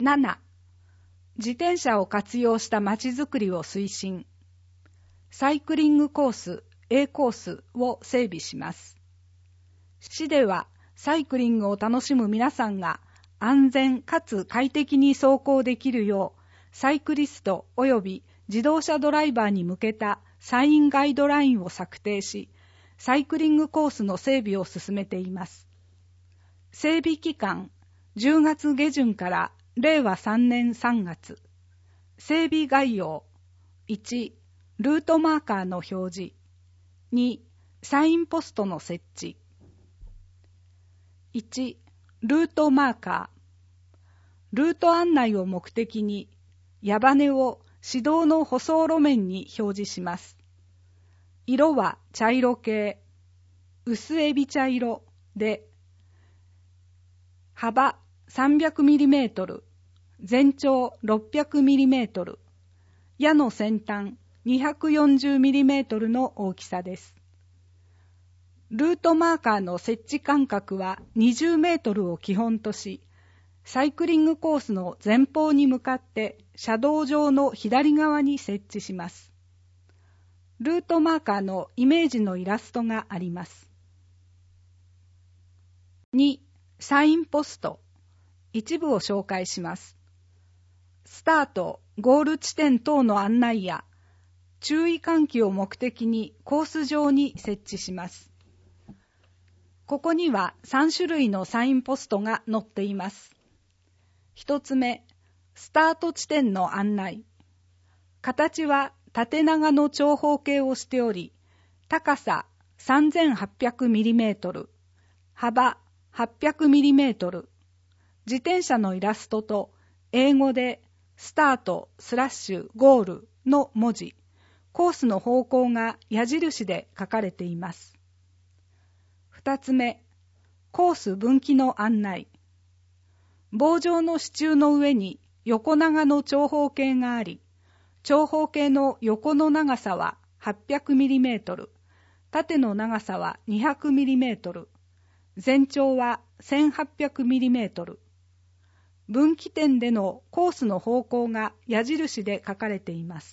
7、自転車を活用したまちづくりを推進。サイクリングコース A コースを整備します。市ではサイクリングを楽しむ皆さんが安全かつ快適に走行できるよう、サイクリスト及び自動車ドライバーに向けたサインガイドラインを策定し、サイクリングコースの整備を進めています。整備期間、10月下旬から令和3年3月。整備概要。1、ルートマーカーの表示。2、サインポストの設置。1、ルートマーカー。ルート案内を目的に、矢羽を市道の舗装路面に表示します。色は茶色系、薄エビ茶色で、幅 300mm、全長 600mm、矢の先端 240mm の大きさです。ルートマーカーの設置間隔は20メートルを基本とし、サイクリングコースの前方に向かって車道上の左側に設置します。ルートマーカーのイメージのイラストがあります。2、サインポスト。一部を紹介します。スタート、ゴール地点等の案内や注意喚起を目的にコース上に設置します。ここには3種類のサインポストが載っています。1つ目、スタート地点の案内。形は縦長の長方形をしており、高さ 3800mm、幅 800mm、自転車のイラストと英語でスタート/ゴールの文字、コースの方向が矢印で書かれています。2つ目、コース分岐の案内。棒状の支柱の上に横長の長方形があり、長方形の横の長さは 800mm、縦の長さは 200mm、全長は 1800mm。分岐点でのコースの方向が矢印で書かれています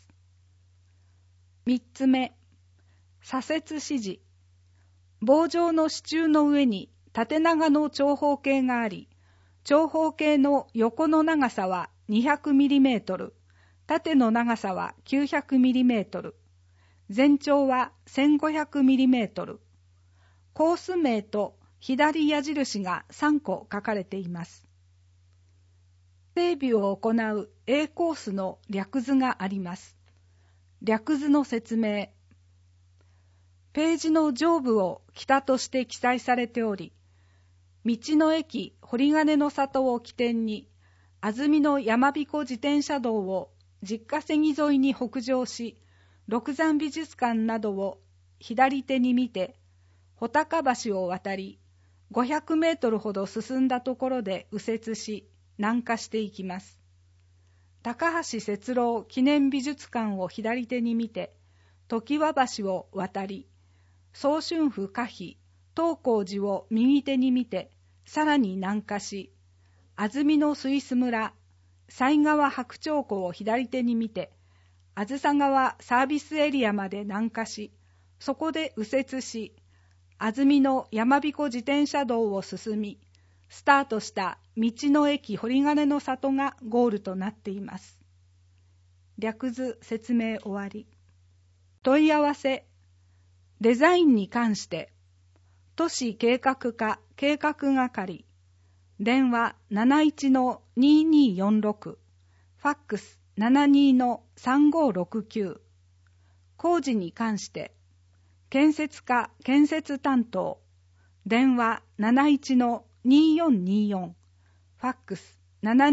。3つ目、左折指示。棒状の支柱の上に縦長の長方形があり、長方形の横の長さは 200mm、縦の長さは 900mm、全長は 1500mm。コース名と左矢印が3個書かれています。整備を行う A コースの略図があります。略図の説明。ページの上部を北として記載されており、道の駅堀金の里を起点に、安曇野山彦自転車道を実家瀬木沿いに北上し、六山美術館などを左手に見て、穂高橋を渡り、500メートルほど進んだところで右折し、南下していきます。高橋節郎記念美術館を左手に見て、常盤橋を渡り、早春府可否、東光寺を右手に見て、さらに南下し、安曇野スイス村、犀川白鳥湖を左手に見て、あずさ川サービスエリアまで南下し、そこで右折し、安曇野山彦自転車道を進み、スタートした道の駅堀金の里がゴールとなっています。略図説明終わり。問い合わせ。デザインに関して、都市計画課計画係、電話 71-2246、ファックス 72-3569、工事に関して、建設課建設担当、電話 71-2424、ファックス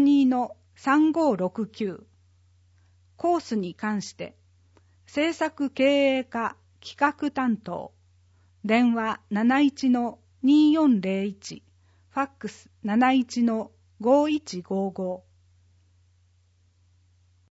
72-3569、コースに関して、制作経営課企画担当、電話 71-2401、ファックス 71-5155、